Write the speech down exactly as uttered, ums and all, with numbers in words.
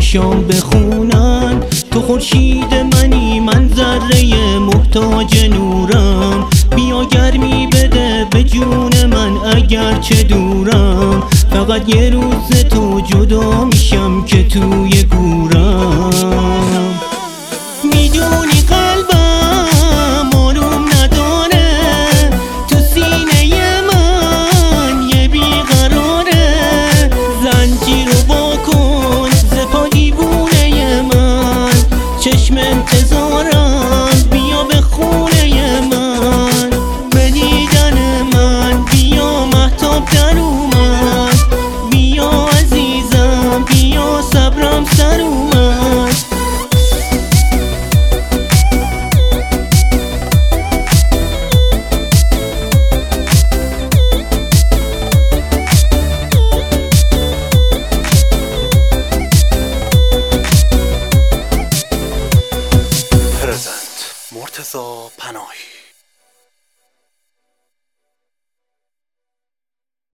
شام بخونن. تو خورشید منی من ذره محتاج نورم، بیا گرمی بده به جون من اگر چه دورم. فقط یه روز تو جدا میشم که توی گورم. میدونی قلبم آروم نداره، تو سینه من یه بیقراره. زنجیر رو واکن ز پا دیوونه من، چشم انتظارم بیا به خونه من. به دیدن من بیا مهتاب در اومد، بیا عزیزم بیا صبرم سر اومد. مرتضی پناهی.